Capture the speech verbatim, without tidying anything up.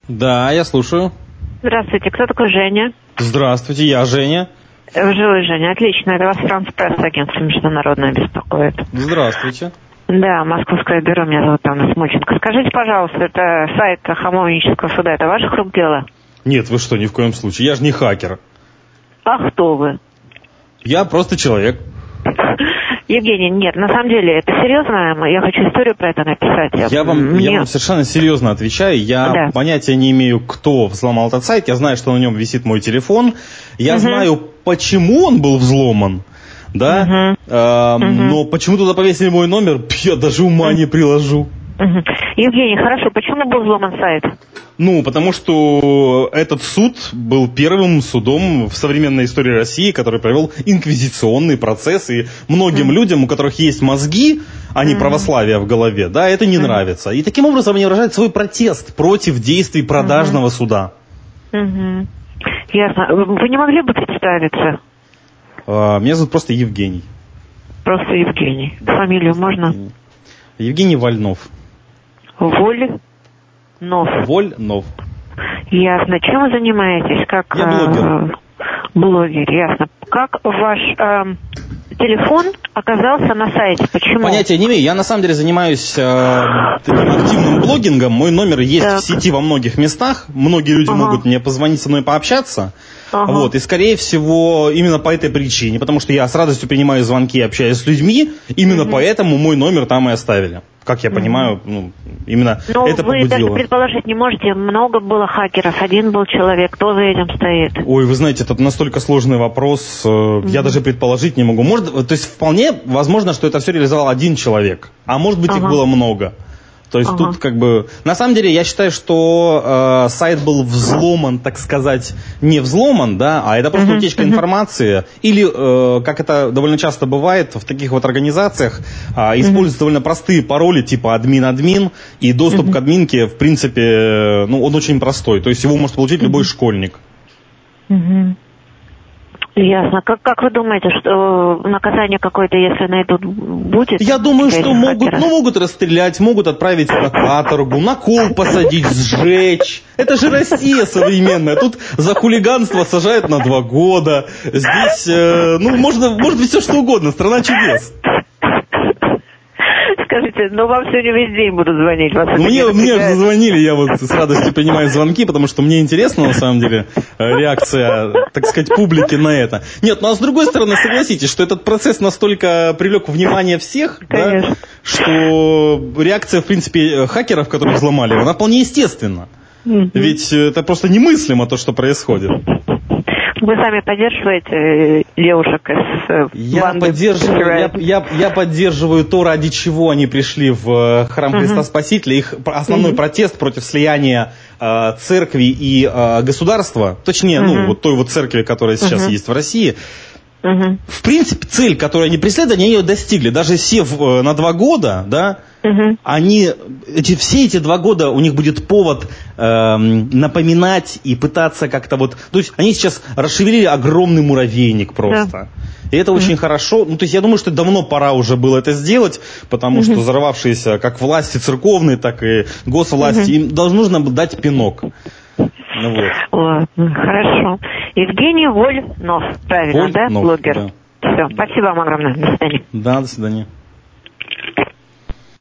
Да, я слушаю. Здравствуйте, кто такой Женя? Здравствуйте, я Женя. Живой Женя, отлично. Это вас France Press, агентство международное, беспокоит. Здравствуйте. Да, московское бюро, меня зовут Анна Смольченко. Скажите, пожалуйста, это сайт Хамовнического суда, это ваших рук дело? Нет, вы что, ни в коем случае. Я же не хакер. А кто вы? Я просто человек. Евгений, нет, на самом деле, это серьезно? Я хочу историю про это написать. Я вам, Мне... я вам совершенно серьезно отвечаю. Я да. понятия не имею, кто взломал этот сайт. Я знаю, что на нем висит мой телефон. Я угу. знаю, почему он был взломан. Да? Угу. А, угу. Но почему туда повесили мой номер, я даже ума не приложу. Угу. Евгений, хорошо, почему был взломан сайт? Ну, потому что этот суд был первым судом в современной истории России, который провел инквизиционный процесс, и многим mm. людям, у которых есть мозги, а не mm. православие в голове, да, это не mm. нравится. И таким образом они выражают свой протест против действий продажного mm-hmm. суда. Mm-hmm. Ясно. Вы не могли бы представиться? А, меня зовут просто Евгений. Просто Евгений. Фамилию можно? Евгений Вольнов. Воль? Нов. Вольнов. Ясно. Чем вы занимаетесь? Как Я блогер. Э, блогер, ясно. Как ваш э, телефон оказался на сайте? Почему? Понятия не имею. Я на самом деле занимаюсь э, таким активным блогингом. Мой номер есть так. в сети во многих местах. Многие люди ага. могут мне позвонить, со мной пообщаться. Ага. Вот. И скорее всего именно по этой причине. Потому что я с радостью принимаю звонки и общаюсь с людьми. Именно угу. поэтому мой номер там и оставили. Как я понимаю, ну, именно Но это побудило. Но вы даже предположить не можете, много было хакеров, один был человек, кто за этим стоит? Ой, вы знаете, это настолько сложный вопрос, mm-hmm. я даже предположить не могу. Может, то есть вполне возможно, что это все реализовал один человек, а может быть ага. их было много. То есть ага. тут как бы... На самом деле я считаю, что э, сайт был взломан, так сказать, не взломан, да, а это просто uh-huh, утечка uh-huh. информации. Или, э, как это довольно часто бывает в таких вот организациях, э, используются uh-huh. довольно простые пароли типа админ-админ, и доступ uh-huh. к админке, в принципе, ну, он очень простой. То есть его может получить uh-huh. любой школьник. Uh-huh. Ясно. Как, как вы думаете, что наказание какое-то, если найдут, будет? Я думаю, что могут, ну, могут расстрелять, могут отправить на каторгу, на кол посадить, сжечь. Это же Россия современная. Тут за хулиганство сажают на два года. Здесь, э, ну, можно, может быть, все что угодно. Страна чудес. Скажите, ну вам сегодня весь день будут звонить. Вас ну, мне мне звонили, я вот с радостью принимаю звонки, потому что мне интересна, на самом деле, реакция, так сказать, публики на это. Нет, ну а с другой стороны, согласитесь, что этот процесс настолько привлек внимание всех, да, что реакция, в принципе, хакеров, которых взломали, она вполне естественна. Mm-hmm. Ведь это просто немыслимо, то, что происходит. Вы сами поддерживаете девушек из я банды? Поддерживаю, я, я, я поддерживаю то, ради чего они пришли в храм uh-huh. Христа Спасителя. Их основной uh-huh. протест против слияния э, церкви и э, государства, точнее, uh-huh. ну, вот той вот церкви, которая сейчас uh-huh. есть в России. Uh-huh. В принципе, цель, которую они преследуют, они ее достигли. Даже сев э, на два года, да, uh-huh. они, эти, все эти два года у них будет повод э, напоминать и пытаться как-то вот... То есть они сейчас расшевелили огромный муравейник просто. Yeah. И это uh-huh. очень хорошо. Ну, то есть я думаю, что давно пора уже было это сделать, потому uh-huh. что взорвавшиеся как власти церковные, так и госвласти, uh-huh. им должно нужно дать пинок. Ну, вот. Ладно, хорошо. Евгений Вольнов, правильно, Вольнов, да, блогер? Да. Все, спасибо вам огромное, до свидания. Да, до свидания.